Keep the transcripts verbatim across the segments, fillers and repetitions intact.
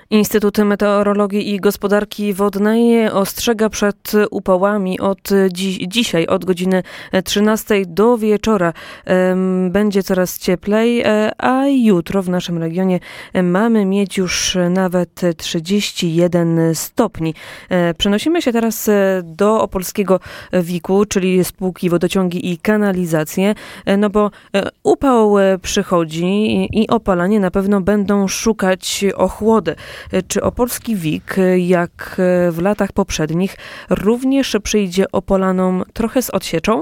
Instytut Meteorologii i Gospodarki Wodnej ostrzega przed upałami od dziś, dzisiaj od godziny trzynastej do wieczora. Będzie coraz cieplej, a jutro w naszym regionie mamy mieć już nawet trzydzieści jeden stopni. Przenosimy się teraz do Opolskiego wiku, czyli spółki Wodociągi i Kanalizacje, no bo upał przychodzi i opalanie na pewno będą szukać ochłody. Czy Opolski Wik, jak w latach poprzednich, również przyjdzie Opolanom trochę z odsieczą?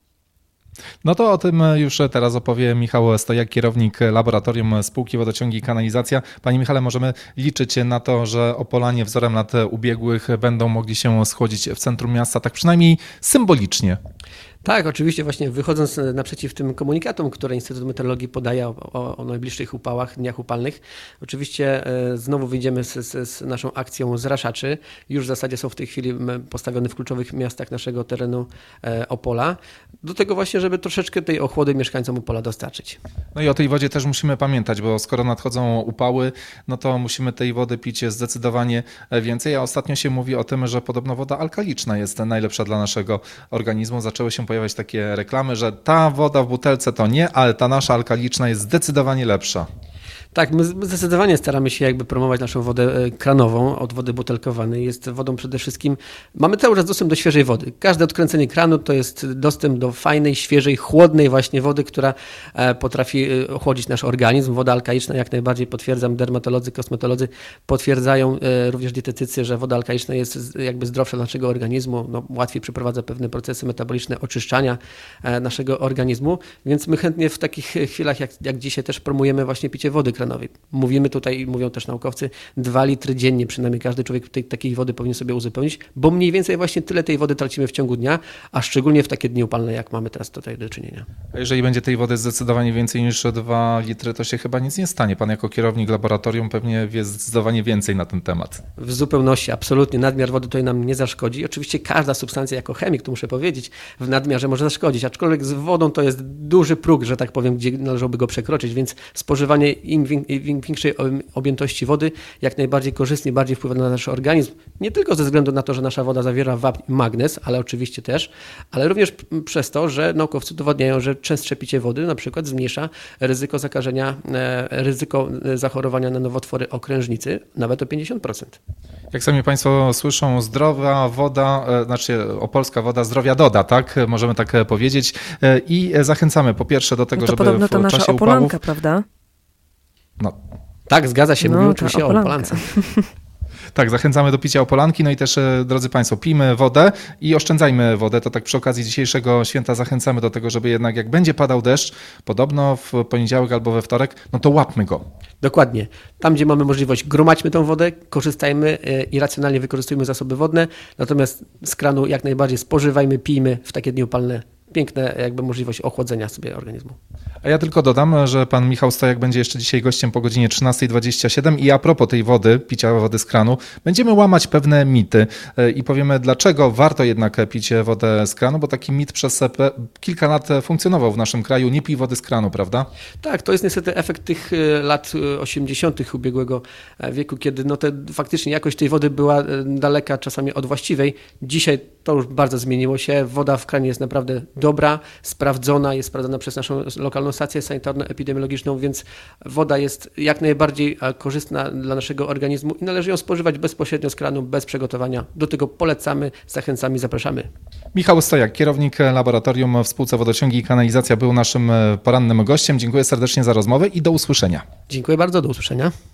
No to o tym już teraz opowie Michał Stojak, kierownik laboratorium spółki Wodociągi i Kanalizacja. Panie Michale, możemy liczyć na to, że Opolanie wzorem lat ubiegłych będą mogli się schłodzić w centrum miasta, tak przynajmniej symbolicznie. Tak, oczywiście właśnie wychodząc naprzeciw tym komunikatom, które Instytut Meteorologii podaje o, o, o najbliższych upałach, dniach upalnych, oczywiście e, znowu wyjdziemy z, z, z naszą akcją zraszaczy. Już w zasadzie są w tej chwili postawione w kluczowych miastach naszego terenu e, Opola. Do tego właśnie, żeby troszeczkę tej ochłody mieszkańcom Opola dostarczyć. No i o tej wodzie też musimy pamiętać, bo skoro nadchodzą upały, no to musimy tej wody pić zdecydowanie więcej. A ostatnio się mówi o tym, że podobno woda alkaliczna jest najlepsza dla naszego organizmu. Zaczęły się pojawiać takie reklamy, że ta woda w butelce to nie, ale ta nasza alkaliczna jest zdecydowanie lepsza. Tak, my zdecydowanie staramy się jakby promować naszą wodę kranową od wody butelkowanej. Jest wodą przede wszystkim, mamy cały czas dostęp do świeżej wody. Każde odkręcenie kranu to jest dostęp do fajnej, świeżej, chłodnej właśnie wody, która potrafi ochłodzić nasz organizm. Woda alkaliczna jak najbardziej, potwierdzam, dermatolodzy, kosmetolodzy potwierdzają, również dietetycy, że woda alkaliczna jest jakby zdrowsza dla naszego organizmu, no, łatwiej przeprowadza pewne procesy metaboliczne, oczyszczania naszego organizmu, więc my chętnie w takich chwilach jak, jak dzisiaj też promujemy właśnie picie wody kranowej. Mówimy tutaj, mówią też naukowcy, dwa litry dziennie przynajmniej każdy człowiek tej, takiej wody powinien sobie uzupełnić, bo mniej więcej właśnie tyle tej wody tracimy w ciągu dnia, a szczególnie w takie dni upalne, jak mamy teraz tutaj do czynienia. A jeżeli będzie tej wody zdecydowanie więcej niż dwa litry, to się chyba nic nie stanie. Pan jako kierownik laboratorium pewnie wie zdecydowanie więcej na ten temat. W zupełności, absolutnie. Nadmiar wody tutaj nam nie zaszkodzi. Oczywiście każda substancja jako chemik, tu muszę powiedzieć, w nadmiarze może zaszkodzić, aczkolwiek z wodą to jest duży próg, że tak powiem, gdzie należałoby go przekroczyć, więc spożywanie im większej objętości wody jak najbardziej korzystnie, bardziej wpływa na nasz organizm. Nie tylko ze względu na to, że nasza woda zawiera wapń i magnez, ale oczywiście też, ale również przez to, że naukowcy udowadniają, że częstsze picie wody na przykład zmniejsza ryzyko zakażenia, ryzyko zachorowania na nowotwory okrężnicy nawet o pięćdziesiąt procent. Jak sami Państwo słyszą, zdrowa woda, znaczy opolska woda zdrowia doda, tak? Możemy tak powiedzieć. I zachęcamy po pierwsze do tego, no to żeby podobno to w nasza czasie Opolanka, upałów... prawda? No. Tak, zgadza się, No, mówimy oczywiście o Opolance. Tak, zachęcamy do picia Opolanki, no i też, drodzy Państwo, pijmy wodę i oszczędzajmy wodę. To tak przy okazji dzisiejszego święta zachęcamy do tego, żeby jednak jak będzie padał deszcz, podobno w poniedziałek albo we wtorek, no to łapmy go. Dokładnie. Tam, gdzie mamy możliwość, gromadźmy tą wodę, korzystajmy i racjonalnie wykorzystujmy zasoby wodne, natomiast z kranu jak najbardziej spożywajmy, pijmy w takie dni upalne. Piękna jakby możliwość ochłodzenia sobie organizmu. A ja tylko dodam, że pan Michał Stojak będzie jeszcze dzisiaj gościem po godzinie trzynastej dwadzieścia siedem i a propos tej wody, picia wody z kranu, będziemy łamać pewne mity i powiemy, dlaczego warto jednak pić wodę z kranu, bo taki mit przez kilka lat funkcjonował w naszym kraju, nie pij wody z kranu, prawda? Tak, to jest niestety efekt tych lat osiemdziesiątych ubiegłego wieku, kiedy no te, faktycznie jakość tej wody była daleka czasami od właściwej. Dzisiaj to już bardzo zmieniło się. Woda w kranie jest naprawdę dobra, sprawdzona, jest sprawdzona przez naszą lokalną stację sanitarno-epidemiologiczną, więc woda jest jak najbardziej korzystna dla naszego organizmu i należy ją spożywać bezpośrednio z kranu, bez przygotowania. Do tego polecamy, zachęcamy, zapraszamy. Michał Stojak, kierownik laboratorium w spółce Wodociągi i Kanalizacja, był naszym porannym gościem. Dziękuję serdecznie za rozmowę i do usłyszenia. Dziękuję bardzo, do usłyszenia.